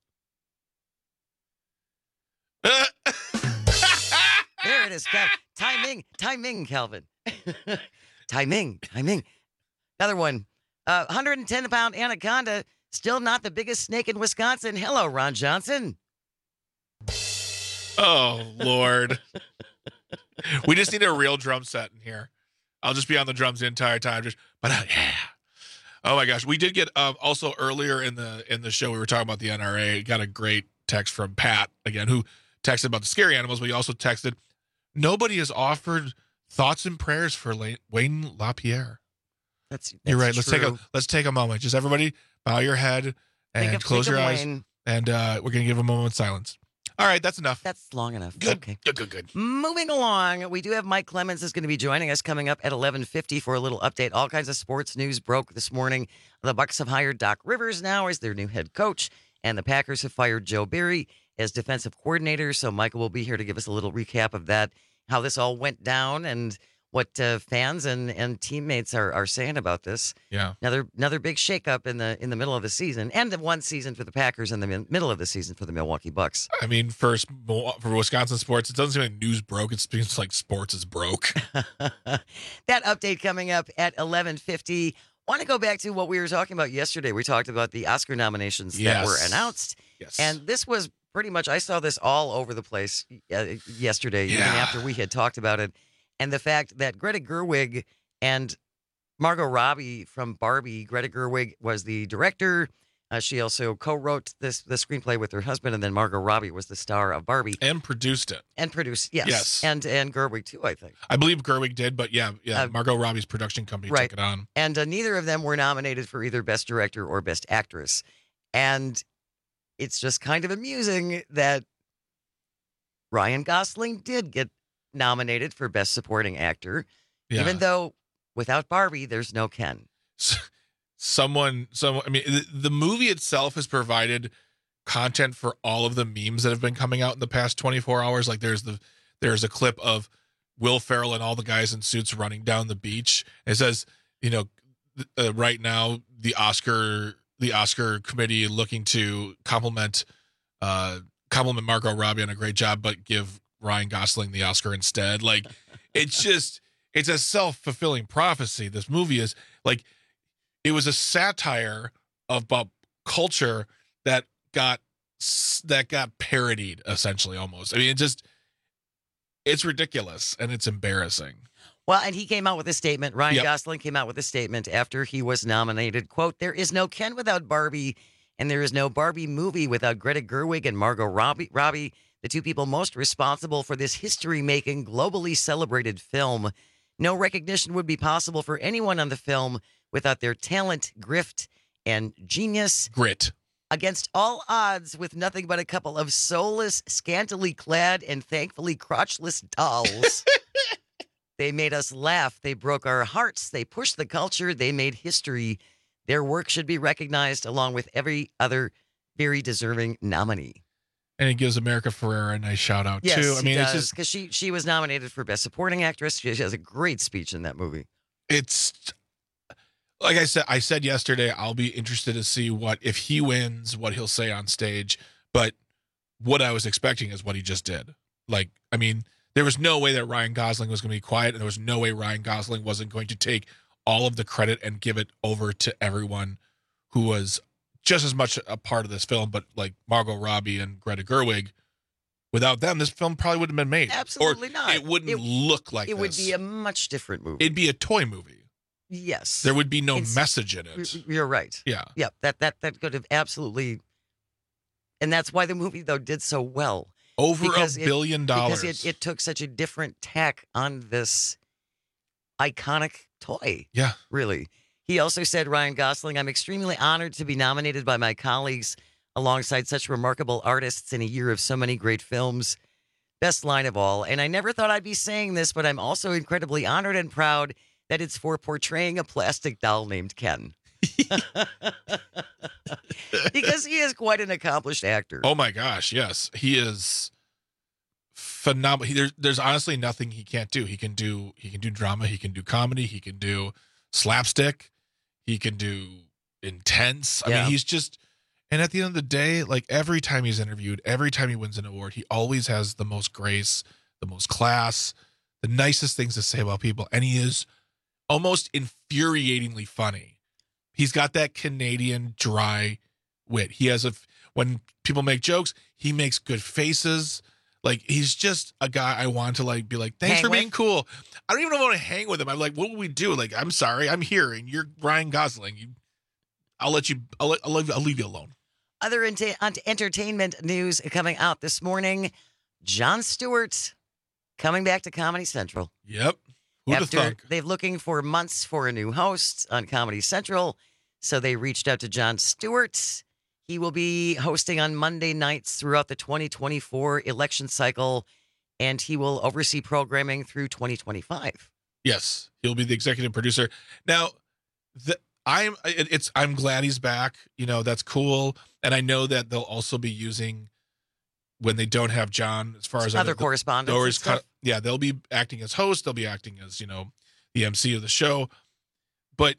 There it is. Timing, Calvin. timing. Another one. 110-pound anaconda, still not the biggest snake in Wisconsin. Hello, Ron Johnson. Oh, Lord. We just need a real drum set in here. I'll just be on the drums the entire time. Yeah. Oh, my gosh. We did get, also earlier in the show, we were talking about the NRA. Got a great text from Pat, again, who texted about the scary animals, but he also texted, nobody has offered thoughts and prayers for Wayne LaPierre. That's You're right. True. Let's take a moment. Just everybody bow your head and close your eyes. Wayne. And we're going to give a moment of silence. All right, that's enough. That's long enough. Good. Okay. Good. Moving along, we do have Mike Clemens is going to be joining us coming up at 11:50 for a little update. All kinds of sports news broke this morning. The Bucs have hired Doc Rivers now as their new head coach, and the Packers have fired Joe Barry as defensive coordinator. So Michael will be here to give us a little recap of that, how this all went down, and what fans and teammates are saying about this. Yeah. Another big shakeup in the middle of the season, and the one season for the Packers and the middle of the season for the Milwaukee Bucks. I mean, for Wisconsin sports, it doesn't seem like news broke. It seems like sports is broke. That update coming up at 11:50. Want to go back to what we were talking about yesterday. We talked about the Oscar nominations that were announced. Yes. And this was pretty much, I saw this all over the place yesterday, even after we had talked about it. And the fact that Greta Gerwig and Margot Robbie from Barbie, Greta Gerwig was the director. She also co-wrote the screenplay with her husband, and then Margot Robbie was the star of Barbie. And produced it. Yes. And Gerwig, too, I think. I believe Gerwig did, but Margot Robbie's production company took it on. And neither of them were nominated for either Best Director or Best Actress. And it's just kind of amusing that Ryan Gosling did get nominated for Best Supporting Actor, even though without Barbie, there's no Ken. Someone, I mean, the movie itself has provided content for all of the memes that have been coming out in the past 24 hours. Like there's a clip of Will Ferrell and all the guys in suits running down the beach. It says, right now the Oscar committee looking to compliment Margot Robbie on a great job, but give Ryan Gosling the Oscar instead. Like, it's a self-fulfilling prophecy. This movie is like, it was a satire of pop culture that got parodied essentially almost. I mean, it's ridiculous and it's embarrassing. Well, and he came out with a statement. Ryan Gosling came out with a statement after he was nominated. Quote, "There is no Ken without Barbie, and there is no Barbie movie without Greta Gerwig and Margot Robbie, the two people most responsible for this history-making, globally celebrated film. No recognition would be possible for anyone on the film without their talent, grift, and genius. Grit. Against all odds, with nothing but a couple of soulless, scantily clad, and thankfully crotchless dolls. They made us laugh. They broke our hearts. They pushed the culture. They made history. Their work should be recognized along with every other very deserving nominee. And it gives America Ferrera a nice shout out Yes, too. I mean, it's it's just because she was nominated for Best Supporting Actress. She has a great speech in that movie. it's like I said yesterday, I'll be interested to see if he wins, what he'll say on stage. But what I was expecting is what he just did. Like, I mean, there was no way that Ryan Gosling was going to be quiet, and there was no way Ryan Gosling wasn't going to take all of the credit and give it over to everyone who was just as much a part of this film, but like Margot Robbie and Greta Gerwig. Without them, this film probably wouldn't have been made. Absolutely or not. It wouldn't look like it this. would be a much different movie. It'd be a toy movie. Yes. There would be no message in it. You're right. Yeah. Yep. That could have absolutely, and that's why the movie though did so well. Over $1 billion. Because it took such a different tack on this iconic toy. Yeah. Really. He also said, Ryan Gosling, I'm extremely honored to be nominated by my colleagues alongside such remarkable artists in a year of so many great films. Best line of all. And I never thought I'd be saying this, but I'm also incredibly honored and proud that it's for portraying a plastic doll named Ken. Because he is quite an accomplished actor. Oh my gosh, yes. He is phenomenal. There's honestly nothing he can't do. He can do drama, he can do comedy, he can do slapstick, he can do intense. I mean, he's just, and at the end of the day, like every time he's interviewed, every time he wins an award, he always has the most grace, the most class, the nicest things to say about people, and he is almost infuriatingly funny. He's got that Canadian dry wit. He has when people make jokes, he makes good faces. Like, he's just a guy I want to like be like, thanks for being cool. I don't even know if I want to hang with him. I'm like, what will we do? Like, I'm sorry, I'm here, and you're Ryan Gosling. I'll leave you alone. Other entertainment news coming out this morning: Jon Stewart coming back to Comedy Central. Yep. Who'd have thunk? They've looking for months for a new host on Comedy Central, so they reached out to Jon Stewart. He will be hosting on Monday nights throughout the 2024 election cycle, and he will oversee programming through 2025. Yes, he'll be the executive producer. Now, I'm glad he's back. You know, that's cool, and I know that they'll also be using, when they don't have John, as far as other correspondents. Yeah, they'll be acting as hosts. They'll be acting as, the MC of the show. But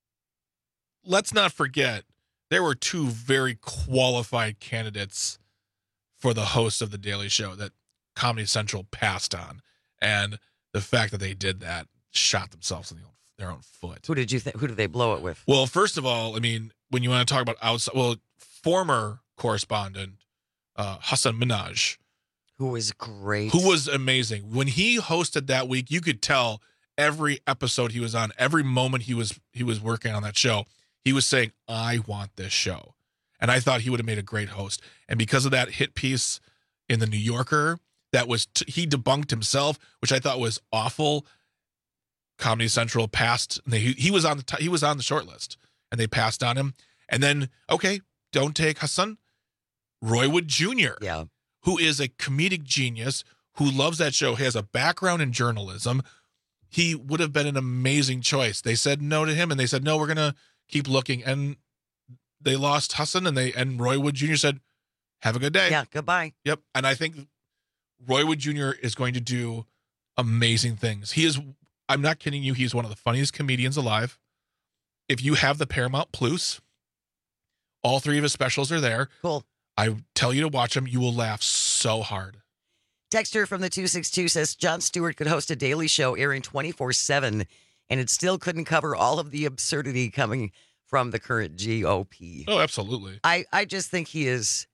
let's not forget, there were two very qualified candidates for the host of The Daily Show that Comedy Central passed on. And the fact that they did that shot themselves in their own foot. Who did they blow it with? Well, first of all, I mean, when you want to talk about former correspondent, Hassan Minhaj, who was great, who was amazing. When he hosted that week, you could tell every episode he was on, every moment he was working on that show, he was saying, I want this show. And I thought he would have made a great host. And because of that hit piece in the New Yorker, that was he debunked himself, which I thought was awful. Comedy Central passed. He was on the short list, and they passed on him. And then, okay, don't take Hassan. Roy Wood Jr., who is a comedic genius, who loves that show, has a background in journalism. He would have been an amazing choice. They said no to him, and they said, no, we're going to keep looking. And they lost Hassan, and Roy Wood Jr. said, have a good day. Yeah, goodbye. Yep. And I think Roy Wood Jr. is going to do amazing things. He is, I'm not kidding you, he's one of the funniest comedians alive. If you have the Paramount Plus, all three of his specials are there. Cool. I tell you to watch them. You will laugh so hard. Dexter from the 262 says Jon Stewart could host a daily show airing 24/7, and it still couldn't cover all of the absurdity coming from the current GOP. Oh, absolutely. I just think he is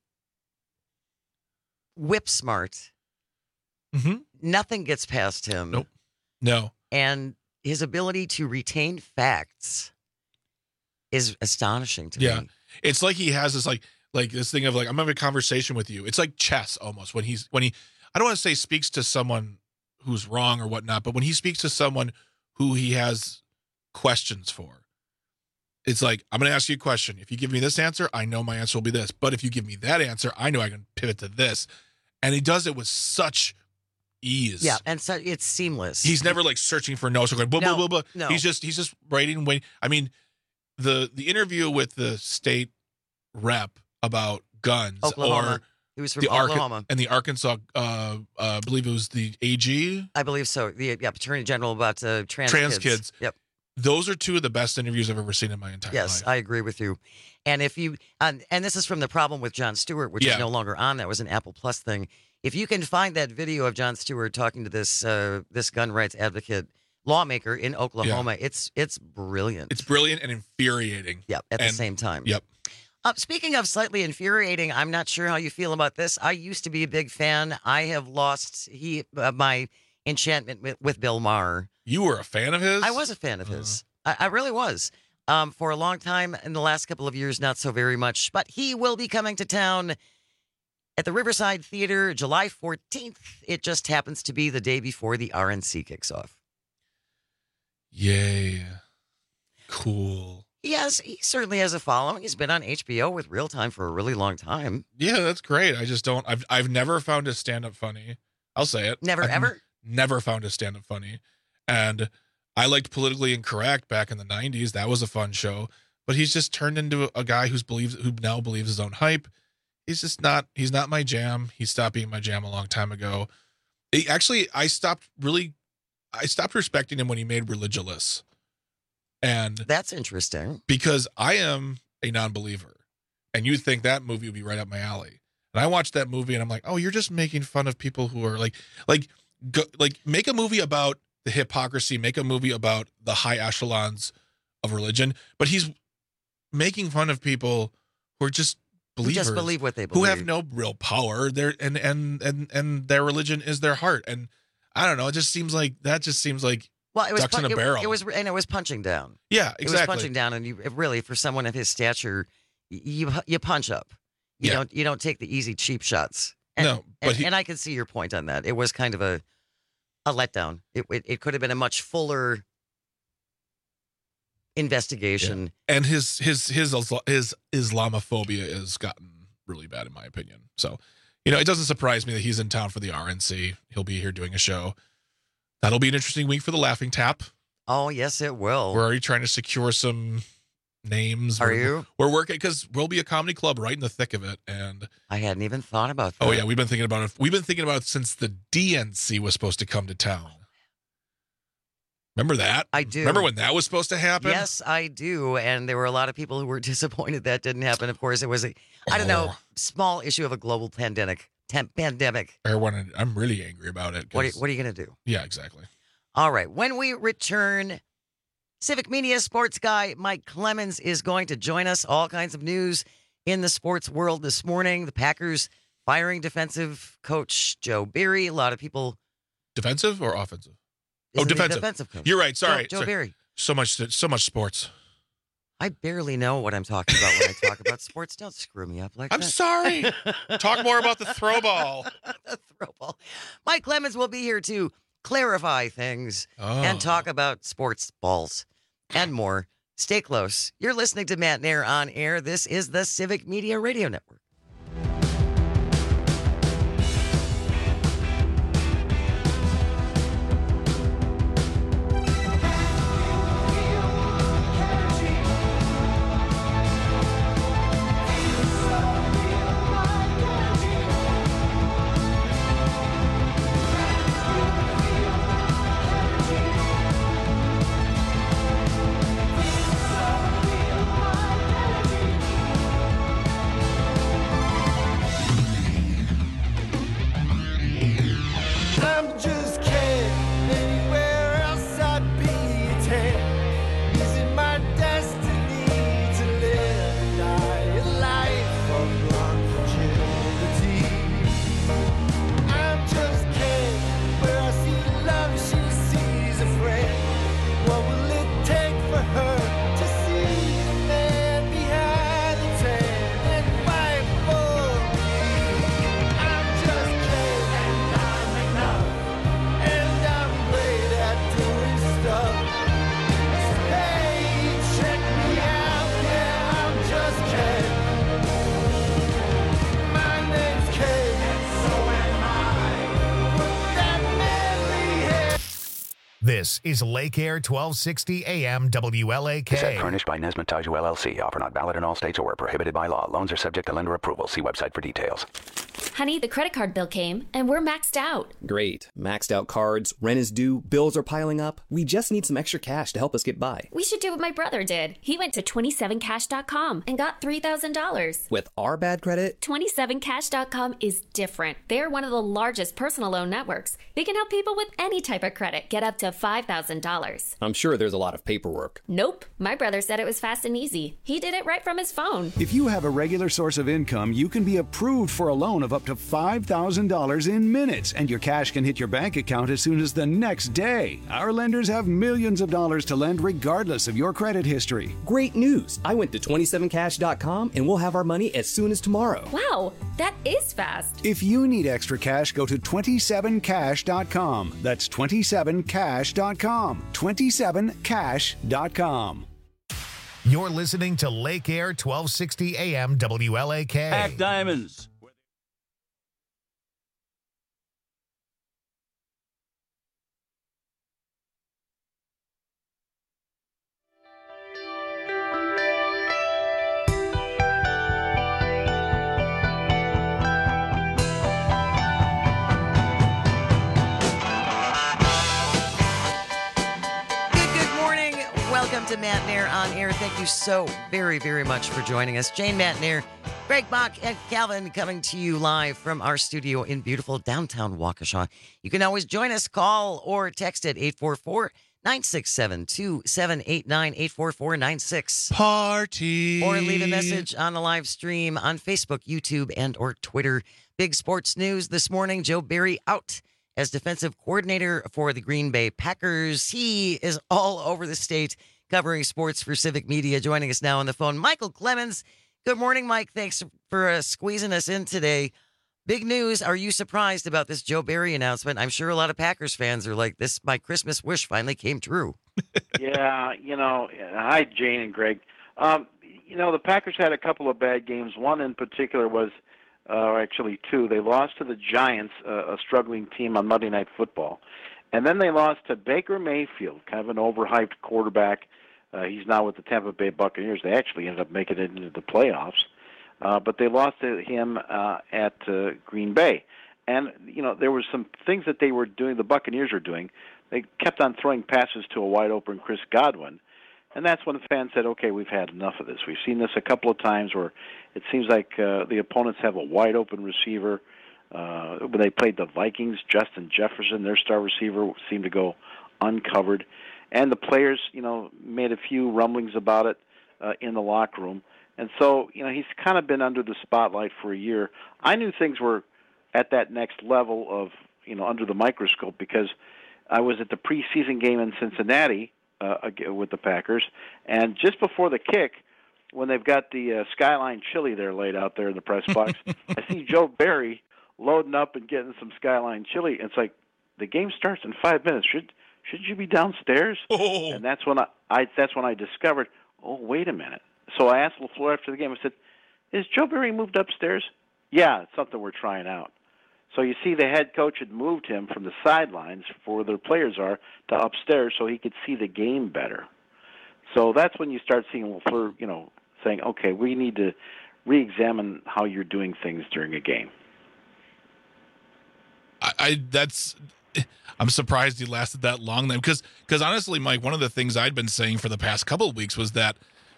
whip smart. Mm-hmm. Nothing gets past him. Nope. No. And his ability to retain facts is astonishing to me. It's like he has this like this thing of like, I'm having a conversation with you. It's like chess almost when he I don't want to say speaks to someone who's wrong or whatnot, but when he speaks to someone who he has questions for. It's like, I'm going to ask you a question. If you give me this answer, I know my answer will be this. But if you give me that answer, I know I can pivot to this. And he does it with such ease. Yeah, and so it's seamless. He's never like searching for notes or going blah, blah, blah, blah. No. He's just writing. I mean, the interview with the state rep about guns, Oklahoma. He was from Oklahoma. And the Arkansas, I believe it was the AG. I believe so. The Attorney General about trans kids. Yep. Those are two of the best interviews I've ever seen in my entire life. Yes, I agree with you. And if you and this is from the problem with Jon Stewart, which is no longer on. That was an Apple Plus thing. If you can find that video of Jon Stewart talking to this gun rights advocate lawmaker in Oklahoma, it's brilliant. It's brilliant and infuriating. Yep, at the same time. Yep. Speaking of slightly infuriating, I'm not sure how you feel about this. I used to be a big fan. I have lost my enchantment with Bill Maher. You were a fan of his? I was a fan of his. I really was. For a long time, in the last couple of years, not so very much. But he will be coming to town at the Riverside Theater July 14th. It just happens to be the day before the RNC kicks off. Yay. Cool. He certainly has a following. He's been on HBO with Real Time for a really long time. Yeah, that's great. I just don't. I've never found his stand-up funny. I'll say it. Ever? Never found his stand-up funny. And I liked Politically Incorrect back in the 90s. That was a fun show. But he's just turned into a guy who now believes his own hype. He's not my jam. He stopped being my jam a long time ago. I stopped respecting him when he made Religulous. And that's interesting. Because I am a non-believer. And you think that movie would be right up my alley. And I watched that movie and I'm like, oh, you're just making fun of people who are like make a movie about the hypocrisy, make a movie about the high echelons of religion, but he's making fun of people who are just believers, who just believe what they believe, who have no real power. And their religion is their heart. And I don't know. It just seems like well, it was ducks in a barrel. It was punching down. Yeah, exactly. It was punching down, and you really, for someone of his stature, you punch up. You don't take the easy cheap shots. And, and I can see your point on that. It was kind of a letdown. It could have been a much fuller investigation. Yeah. And his Islamophobia has gotten really bad, in my opinion. So, it doesn't surprise me that he's in town for the RNC. He'll be here doing a show. That'll be an interesting week for the Laughing Tap. Oh, yes, it will. We're already trying to secure some names. Are you? We're working because we'll be a comedy club right in the thick of it. And I hadn't even thought about that. Oh, yeah. We've been thinking about it. We've been thinking about it since the DNC was supposed to come to town. Remember that? I do. Remember when that was supposed to happen? Yes, I do. And there were a lot of people who were disappointed that didn't happen. Of course, it was small issue of a global pandemic. I'm really angry about it. What are you going to do? Yeah, exactly. All right. When we return, Civic Media sports guy Mike Clemens is going to join us. All kinds of news in the sports world this morning. The Packers firing defensive coach Joe Barry. A lot of people. Defensive or offensive? Defensive coach. You're right. Sorry. Joe Barry. So much sports. I barely know what I'm talking about when I talk about sports. Don't screw me up like that. I'm sorry. Talk more about the throw ball. The throw ball. Mike Clemens will be here to clarify things and talk about sports balls and more. Stay close. You're listening to Matt Nair on air. This is the Civic Media Radio Network. This is Lake Air 1260 AM WLAK. Asset furnished by Nesmith Taiju LLC. Offer not valid in all states or where prohibited by law. Loans are subject to lender approval. See website for details. Honey, the credit card bill came, and we're maxed out. Great. Maxed out cards, rent is due, bills are piling up. We just need some extra cash to help us get by. We should do what my brother did. He went to 27cash.com and got $3,000. With our bad credit? 27cash.com is different. They're one of the largest personal loan networks. They can help people with any type of credit get up to $5,000. I'm sure there's a lot of paperwork. Nope. My brother said it was fast and easy. He did it right from his phone. If you have a regular source of income, you can be approved for a loan of up to $5,000 in minutes, and your cash can hit your bank account as soon as the next day. Our lenders have millions of dollars to lend regardless of your credit history. Great news! I went to 27cash.com and we'll have our money as soon as tomorrow. Wow, that is fast. If you need extra cash, go to 27cash.com. That's 27cash.com. 27cash.com. You're listening to Lake Air 1260 AM WLAK. Pack Diamonds. Welcome to Matt Nair on Air. Thank you so very, very much for joining us. Jane Matt Nair, Greg Bach, and Calvin coming to you live from our studio in beautiful downtown Waukesha. You can always join us, call or text at 844-967-2789, 844-96. Party. Or leave a message on the live stream on Facebook, YouTube, and or Twitter. Big sports news this morning. Joe Barry out as defensive coordinator for the Green Bay Packers. He is all over the state covering sports for Civic Media. Joining us now on the phone, Michael Clemens. Good morning, Mike. Thanks for squeezing us in today. Big news. Are you surprised about this Joe Barry announcement? I'm sure a lot of Packers fans are like, this, my Christmas wish finally came true. Yeah, hi, Jane and Greg. The Packers had a couple of bad games. One in particular was, actually two. They lost to the Giants, a struggling team on Monday Night Football. And then they lost to Baker Mayfield, kind of an overhyped quarterback. He's now with the Tampa Bay Buccaneers. They actually ended up making it into the playoffs. But they lost to him at Green Bay. And, there were some things that they were doing, the Buccaneers are doing. They kept on throwing passes to a wide-open Chris Godwin. And that's when the fans said, okay, we've had enough of this. We've seen this a couple of times where it seems like the opponents have a wide-open receiver. When they played the Vikings, Justin Jefferson, their star receiver, seemed to go uncovered. And the players, made a few rumblings about it in the locker room. And so, he's kind of been under the spotlight for a year. I knew things were at that next level of, under the microscope because I was at the preseason game in Cincinnati with the Packers. And just before the kick, when they've got the Skyline chili there laid out there in the press box, I see Joe Barry loading up and getting some Skyline chili. It's like, the game starts in 5 minutes. Should you be downstairs? Oh. And that's when I discovered, oh, wait a minute. So I asked LaFleur after the game, I said, is Joe Barry moved upstairs? Yeah, it's something we're trying out. So you see the head coach had moved him from the sidelines, for where their players are, to upstairs so he could see the game better. So that's when you start seeing LaFleur, saying, okay, we need to re-examine how you're doing things during a game. I'm surprised he lasted that long then, because honestly, Mike, one of the things I'd been saying for the past couple of weeks was that,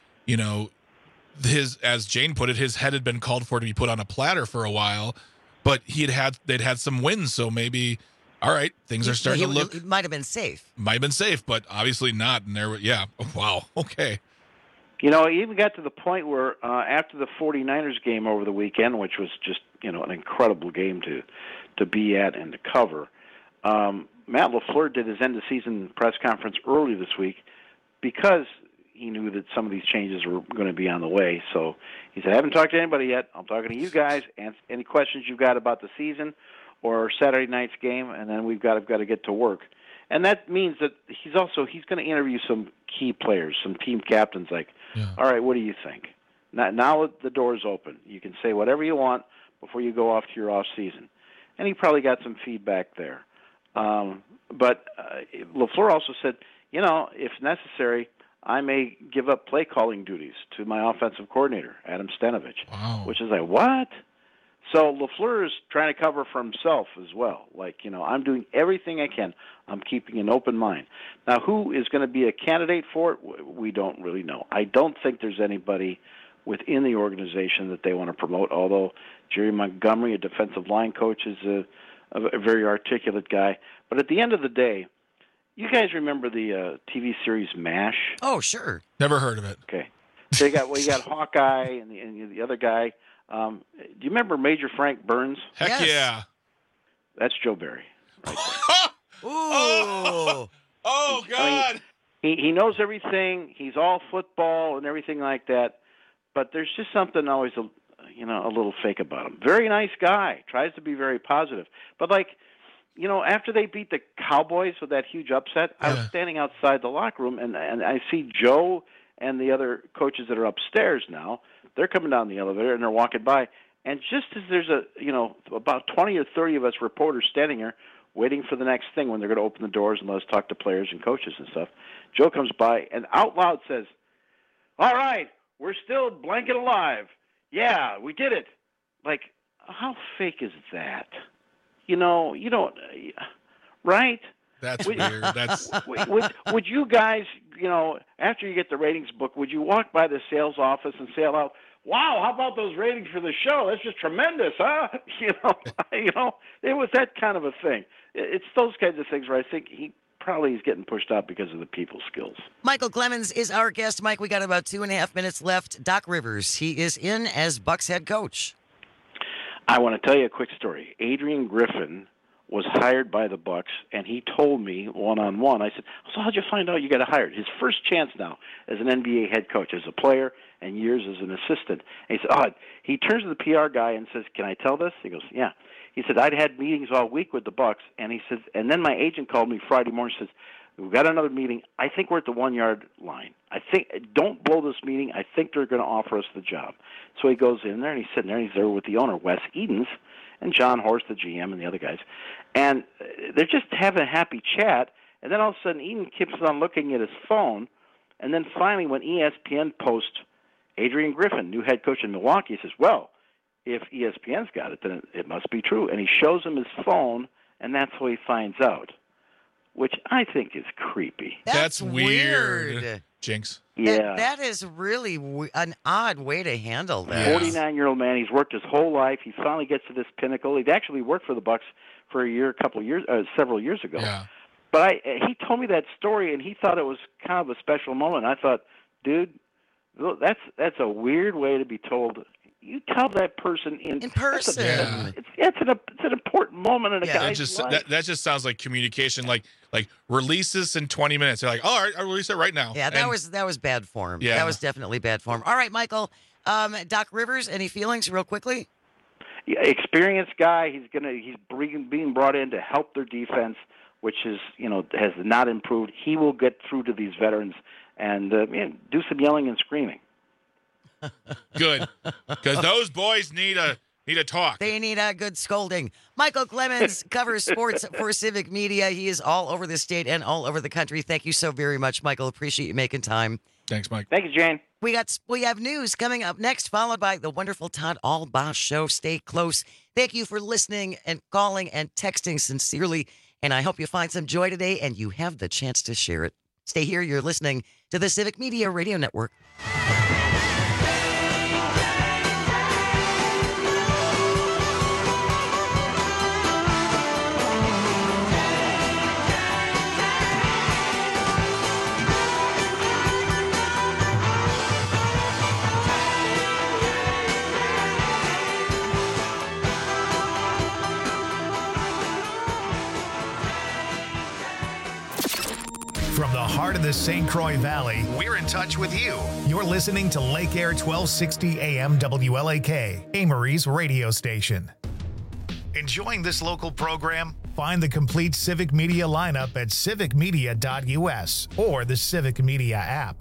as Jane put it, his head had been called for to be put on a platter for a while, but they'd had some wins, so maybe, all right, things are starting to look. It might have been safe. Might have been safe, but obviously not. And wow, okay. It even got to the point where after the 49ers game over the weekend, which was just, an incredible game to be at and to cover, Matt LaFleur did his end-of-season press conference early this week because he knew that some of these changes were going to be on the way. So he said, I haven't talked to anybody yet. I'm talking to you guys. Any questions you've got about the season or Saturday night's game, and then we've got to get to work. And that means that he's going to interview some key players, some team captains, like, all right, what do you think? Now the door's open. You can say whatever you want before you go off to your off season. And he probably got some feedback there. But LaFleur also said, if necessary, I may give up play calling duties to my offensive coordinator, Adam Stenavich. Wow. Which is like, what? So LaFleur is trying to cover for himself as well. Like, I'm doing everything I can. I'm keeping an open mind. Now, who is going to be a candidate for it? We don't really know. I don't think there's anybody within the organization that they want to promote, although Jerry Montgomery, a defensive line coach, is a very articulate guy. But at the end of the day, you guys remember the TV series MASH? Oh, sure. Never heard of it. Okay. So you got Hawkeye and the other guy. Do you remember Major Frank Burns? Heck yeah. That's Joe Barry. Right Ooh. Oh, God. He knows everything. He's all football and everything like that. But there's just something always, a little fake about him. Very nice guy. Tries to be very positive. But after they beat the Cowboys with that huge upset, I was standing outside the locker room and I see Joe and the other coaches that are upstairs now. They're coming down the elevator and they're walking by. And just as there's about 20 or 30 of us reporters standing here waiting for the next thing when they're going to open the doors and let us talk to players and coaches and stuff, Joe comes by and out loud says, "All right, we're still blanket alive. Yeah, we did it." Like, how fake is that? You don't, right? That's weird. That's would you guys, after you get the ratings book, would you walk by the sales office and say aloud, "Wow, how about those ratings for the show? That's just tremendous, huh?" It was that kind of a thing. It's those kinds of things where I think he probably is getting pushed out because of the people skills. Michael Clemens is our guest. Mike, we got about 2.5 minutes left. Doc Rivers, he is in as Bucs head coach. I want to tell you a quick story. Adrian Griffin was hired by the Bucs, and he told me one-on-one. I said, "So how'd you find out you got hired?" His first chance now as an NBA head coach, as a player, and years as an assistant. And he said, he turns to the PR guy and says, "Can I tell this?" He goes, "Yeah." He said, "I'd had meetings all week with the Bucs," and he says, and then my agent called me Friday morning and says, "We've got another meeting. I think we're at the 1-yard line. Don't blow this meeting. I think they're going to offer us the job." So he goes in there, and he's sitting there, and he's there with the owner, Wes Edens, and John Horst, the GM, and the other guys. And they're just having a happy chat, and then all of a sudden Eden keeps on looking at his phone, and then finally when ESPN posts Adrian Griffin, new head coach in Milwaukee, he says, "Well, if ESPN's got it, then it must be true." And he shows him his phone, and that's how he finds out, which I think is creepy. That's weird. Jinx. Yeah. That is really an odd way to handle that. 49-year-old man. He's worked his whole life. He finally gets to this pinnacle. He'd actually worked for the Bucs for several years ago. Yeah. But he told me that story, and he thought it was kind of a special moment. I thought, dude, that's a weird way to be told. You tell that person in person. It's an important moment in a guy's life. That just sounds like communication, like release this in 20 minutes. They're like, "Oh, all right, I'll release it right now." Yeah, that was bad form. Yeah. That was definitely bad form. All right, Michael. Doc Rivers, any feelings real quickly? Yeah, experienced guy. He's being brought in to help their defense, which is has not improved. He will get through to these veterans and do some yelling and screaming. Good, because those boys need a talk. They need a good scolding. Michael Clemens covers sports for Civic Media. He is all over the state and all over the country. Thank you so very much, Michael. Appreciate you making time. Thanks, Mike. Thank you, Jane. We have news coming up next, followed by the wonderful Todd Albaugh Show. Stay close. Thank you for listening and calling and texting sincerely, and I hope you find some joy today and you have the chance to share it. Stay here. You're listening to the Civic Media Radio Network. From the heart of the St. Croix Valley, we're in touch with you. You're listening to Lake Air 1260 AM WLAK, Amory's radio station. Enjoying this local program? Find the complete Civic Media lineup at civicmedia.us or the Civic Media app.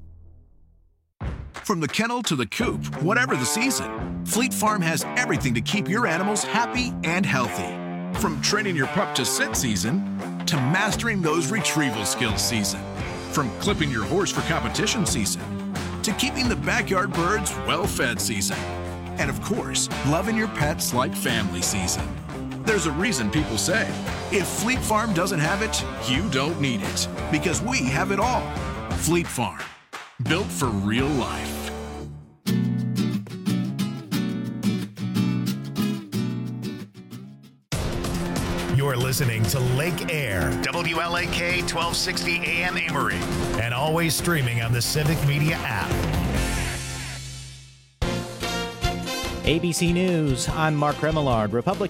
From the kennel to the coop, whatever the season, Fleet Farm has everything to keep your animals happy and healthy. From training your pup to sit season to mastering those retrieval skills season. From clipping your horse for competition season to keeping the backyard birds well-fed season. And of course, loving your pets like family season. There's a reason people say, if Fleet Farm doesn't have it, you don't need it. Because we have it all. Fleet Farm, built for real life. You're listening to Lake Air, WLAK 1260 AM Amory, and always streaming on the Civic Media app. ABC News, I'm Mark Remillard. Republican